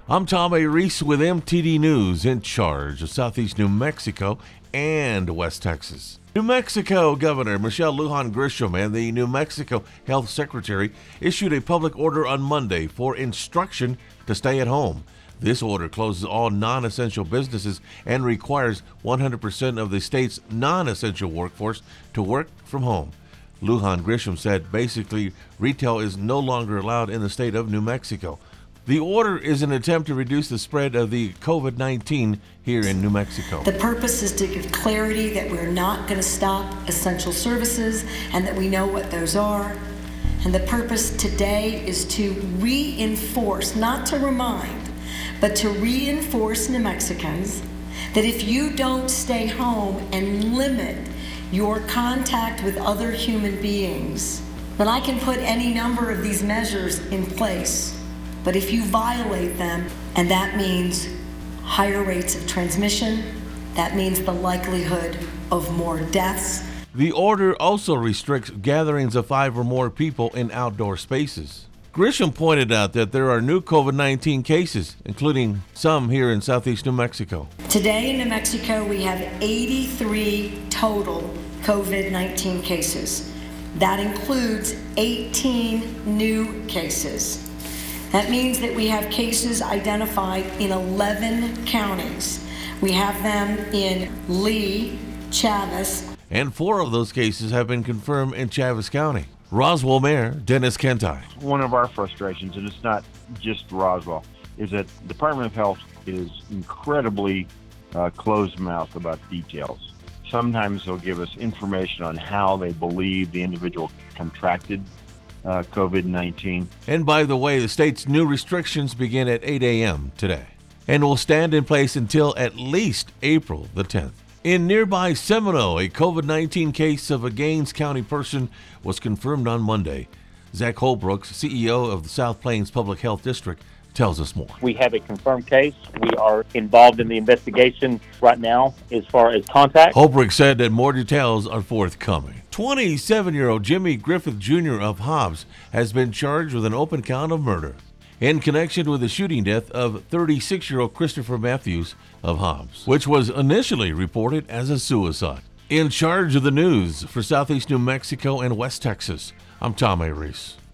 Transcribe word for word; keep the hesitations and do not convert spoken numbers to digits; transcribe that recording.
I'm Tom A. Reese with M T D News, in charge of Southeast New Mexico and West Texas. New Mexico Governor Michelle Lujan Grisham and the New Mexico Health Secretary issued a public order on Monday for instruction to stay at home. This order closes all non-essential businesses and requires one hundred percent of the state's non-essential workforce to work from home. Lujan Grisham said basically retail is no longer allowed in the state of New Mexico. The order is an attempt to reduce the spread of the COVID nineteen here in New Mexico. The purpose is to give clarity that we're not going to stop essential services and that we know what those are. And the purpose today is to reinforce, not to remind, but to reinforce New Mexicans that if you don't stay home and limit your contact with other human beings, then I can put any number of these measures in place. But if you violate them, and that means higher rates of transmission, that means the likelihood of more deaths. The order also restricts gatherings of five or more people in outdoor spaces. Grisham pointed out that there are new COVID nineteen cases, including some here in Southeast New Mexico. Today in New Mexico, we have eighty-three total COVID nineteen cases. That includes eighteen new cases. That means that we have cases identified in eleven counties. We have them in Lee, Chaves. And four of those cases have been confirmed in Chaves County. Roswell Mayor Dennis Kentai. One of our frustrations, and it's not just Roswell, is that the Department of Health is incredibly uh, closed-mouthed about details. Sometimes they'll give us information on how they believe the individual contracted uh, COVID nineteen. And by the way, the state's new restrictions begin at eight a.m. today and will stand in place until at least April the tenth. In nearby Seminole, a COVID nineteen case of a Gaines County person was confirmed on Monday. Zach Holbrook, C E O of the South Plains Public Health District, tells us more. We have a confirmed case. We are involved in the investigation right now as far as contact. Holbrook said that more details are forthcoming. twenty-seven-year-old Jimmy Griffith Junior of Hobbs has been charged with an open count of murder in connection with the shooting death of thirty-six-year-old Christopher Matthews of Hobbs, which was initially reported as a suicide. In charge of the news for Southeast New Mexico and West Texas, I'm Tom A. Reese.